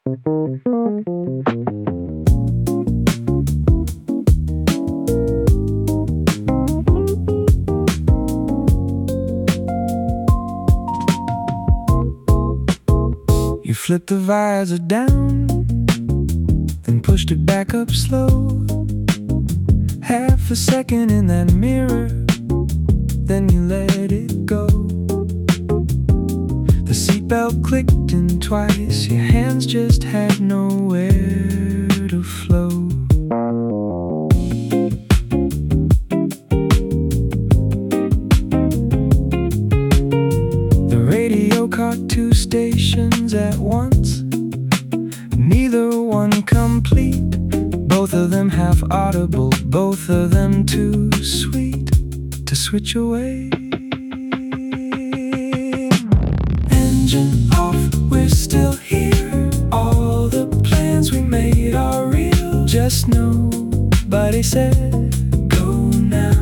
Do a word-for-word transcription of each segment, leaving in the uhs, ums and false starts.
You flipped the visor down, then pushed it back up slow. Half a second in that mirror, then you let it go. The seatbelt clicked in twice, your hands just had nowhere to flow. The radio caught two stations at once, neither one complete. Both of them half audible, both of them too sweet to switch away. Engine off, we're still here. All the plans we made are real. Just nobody said go now.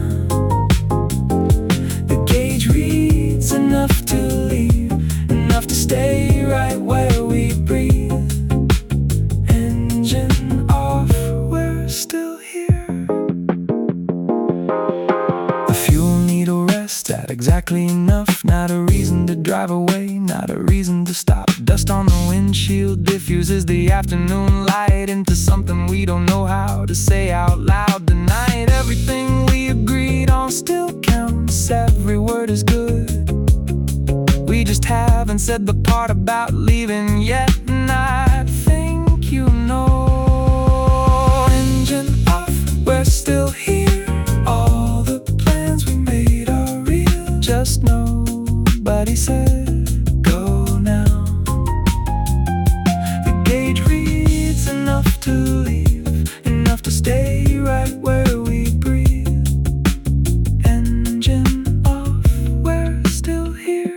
The gauge reads enough to leave, enough to stay right where we breathe. Engine off, we're still here. The fuel needle rests at exactly enough. Not a reason to drive away, not a reason to stop. Dust on the windshield diffuses the afternoon light into something we don't know how to say out loud tonight. Everything we agreed on still counts, every word is good. We just haven't said the part about leaving yet, and I think you know. Engine off, we're still here. All the plans we made are real. Just nobody said go now. The gauge reads enough to leave, enough to stay right where we breathe. Engine off, we're still here.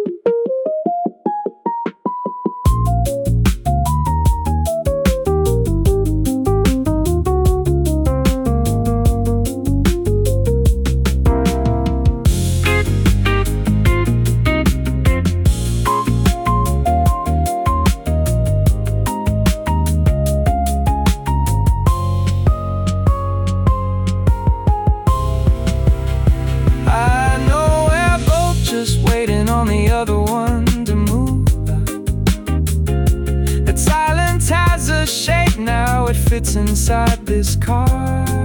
Just waiting on the other one to move. That silence has a shape now, it fits inside this car.